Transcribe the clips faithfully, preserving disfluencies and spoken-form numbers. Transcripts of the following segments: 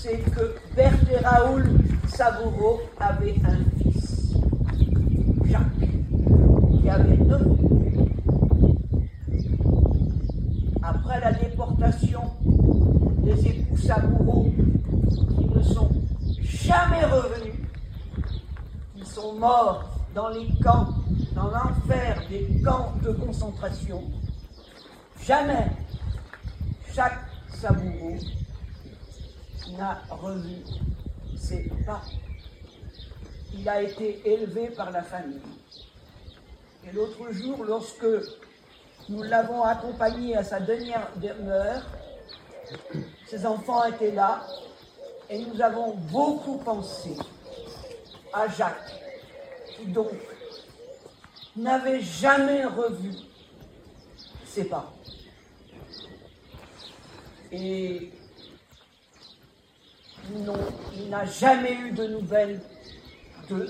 c'est que Berthe et Raoul Saboureau avaient un fils, Jacques, qui avait neuf ans. Après la déportation des époux Saboureau, qui ne sont jamais revenus, qui sont morts dans les camps, dans l'enfer des camps de concentration, jamais Jacques Saboureau n'a revu ses parents. Il a été élevé par la famille. Et l'autre jour, lorsque nous l'avons accompagné à sa dernière demeure, ses enfants étaient là et nous avons beaucoup pensé à Jacques, qui donc n'avait jamais revu ses parents. Et non, il n'a jamais eu de nouvelles d'eux.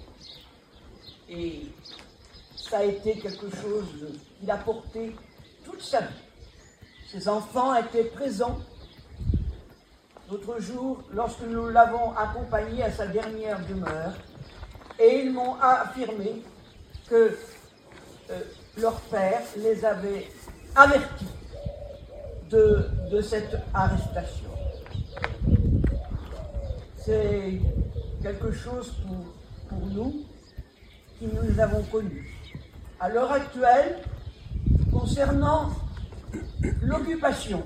Et ça a été quelque chose qu'il a porté toute sa vie. Ses enfants étaient présents l'autre jour lorsque nous l'avons accompagné à sa dernière demeure, et ils m'ont affirmé que euh, leur père les avait avertis de, de cette arrestation. C'est quelque chose pour, pour nous qui nous avons connus. À l'heure actuelle, concernant l'occupation,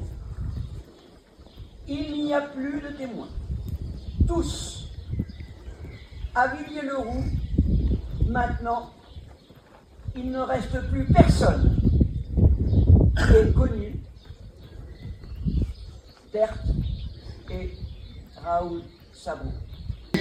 il n'y a plus de témoins. Tous, à Villiers-le-Roux, maintenant, il ne reste plus personne qui est connu Berthe et Raoul Saboureau.